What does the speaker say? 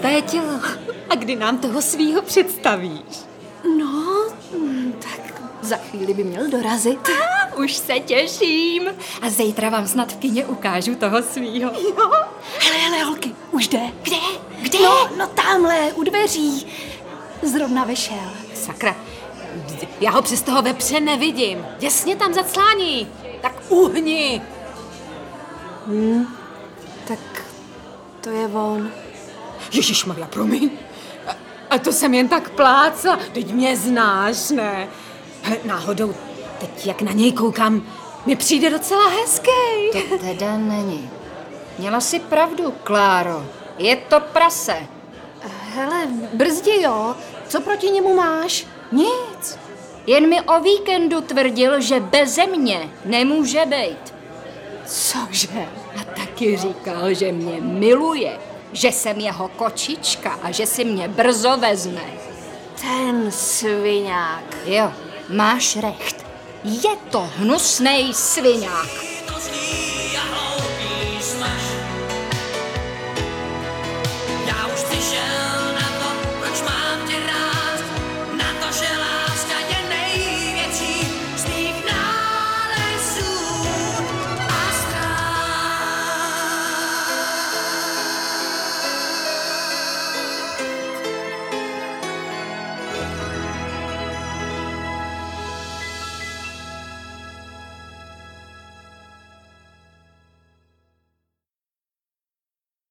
Péťo, a kdy nám toho svýho představíš? No, tak za chvíli by měl dorazit. Už se těším. A zítra vám snad v kině ukážu toho svýho. Jo. Hele, holky, už jde. Kde? Kde? No tamhle, u dveří. Zrovna vyšel. Sakra, já ho přes toho vepře nevidím. Těsně tam zaclání. Tak uhni. Tak to je on. Ježišmarja, promiň. A to jsem jen tak plácla. Teď mě znáš, ne? Náhodou, teď jak na něj koukám, mi přijde docela hezký. To teda není. Měla jsi pravdu, Kláro. Je to prase. Hele, brzdi, jo. Co proti němu máš? Nic. Jen mi o víkendu tvrdil, že beze mě nemůže bejt. Cože? A taky říkal, že mě miluje, že jsem jeho kočička a že si mě brzo vezme. Ten sviňák. Jo, máš recht. Je to hnusnej sviňák.